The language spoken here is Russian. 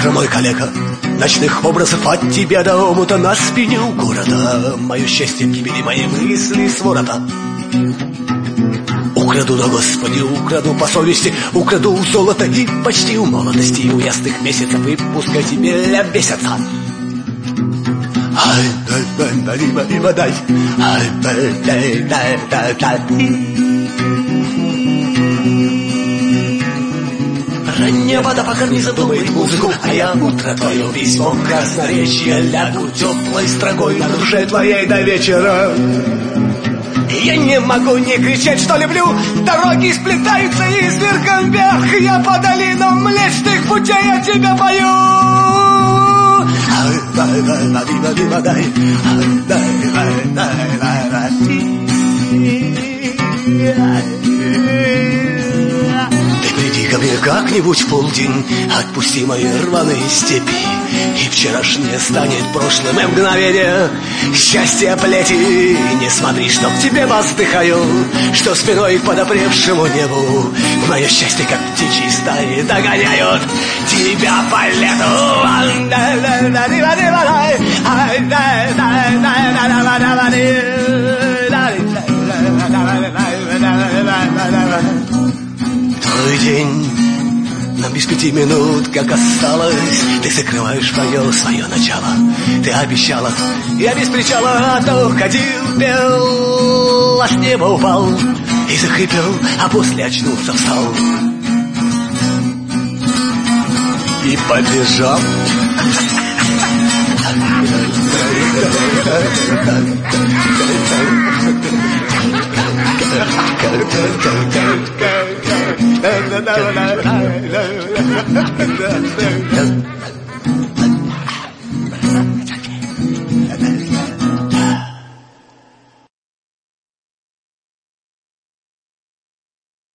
же мой коллега. Ночных образов от тебя до омута на спине у города. Мое счастье в гибели, мои мысли сворота. Украду, да Господи, украду по совести, украду золото и почти у молодости, и у ясных месяцев, и пускай тебе ля месяца. Ранняя вода по карнизам думает музыку, а я утро твое письмо красноречие лягу теплой строкой на душе твоей до вечера. Я не могу не кричать, что люблю. Дороги сплетаются извергом вверх. Я по долинам млечных путей я тебя пою. Ты приди ко мне как-нибудь в полдень, отпусти мои рваные степи, и вчерашнее станет прошлым, и мгновение счастья плети. Не смотри, что к тебе воздыхаю, что спиной к подопревшему небу. Мое счастье, как птичьи стаи, догоняют тебя по лету. Твой день нам без 5 минут, как осталось. Ты закрываешь свое начало. Ты обещала, я без причала. А то ходил, пел, а с неба упал и захрипел, а после очнулся, встал и побежал.